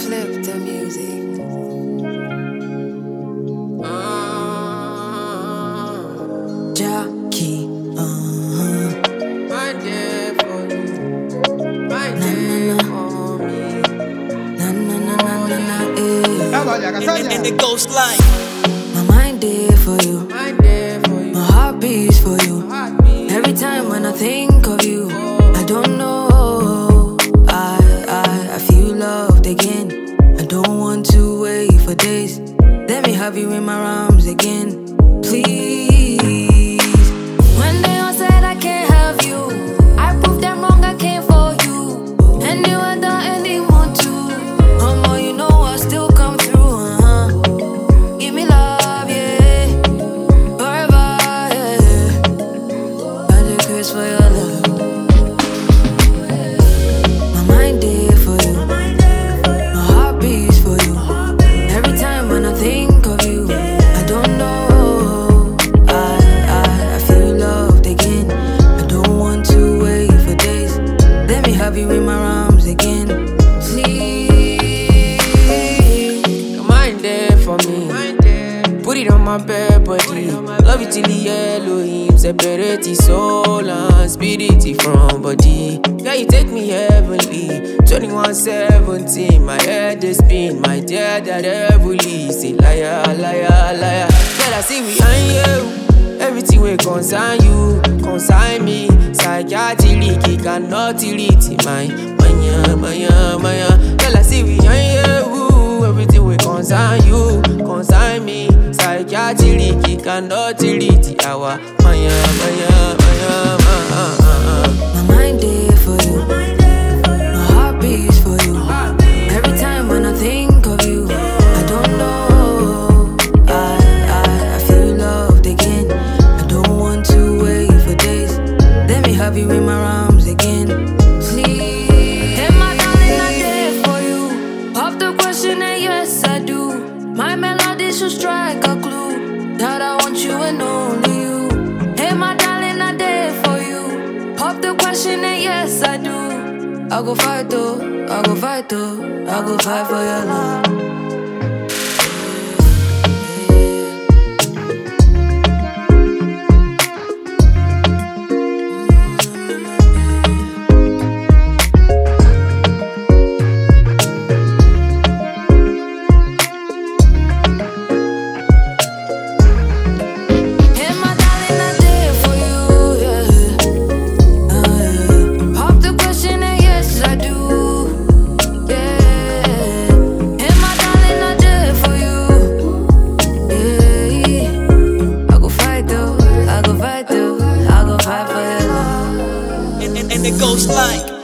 Flip the music. Jackie, My day for you, my day for me. na na na na na na, eh. And it goes like My mind there for you, My day for you, my heart beats for you. heartbeat. Every time when I think of you, I don't know. I feel loved again. I don't want to wait for days. Let me have you in my arms again, please. When they all said I can't have you, I proved them wrong. I came for you, and you and anyone too. More, you know I still come through. Give me love, yeah, forever, yeah. I just curse for your love. My mind there for you, my heart beats for you. Every time when I think of you, I don't know. I feel loved again. I don't want to wait for days. Let me have you in my arms again, please. Your mind there for me. Put it on my bed, body. Love it till the Elohim. Separate the soul and spirit from body. Yeah, you take me heavenly. 21:17, my head is spin. My dear, that heavily. Say liar, liar, liar. Girl, I see we on you. Everything will concern you, consign me. Psychiatry cannot delete my maya. Girl, I see we on you. Everything will concern you, consign me. Psychiatry cannot delete our maya. My mind there for you, my heart beats for you. Every time when I think of you, I don't know. I feel loved again. I don't want to wait for days. Let me have you in my arms again, please. Hey, my darling, I'm there for you. Pop the question and yes, I do. My melody should strike a clue that I want you and only you. Hey, my darling, I'm there for you. Pop the question and yes, I do. I go fight though, I go fight though, I go fight for your love. Hey, my darling, I'm there for you, yeah. Pop the question and yes, I do, yeah. Hey, my darling, I'm there for you, yeah. I go fight though, I go fight though, I go fight for your love. and it goes like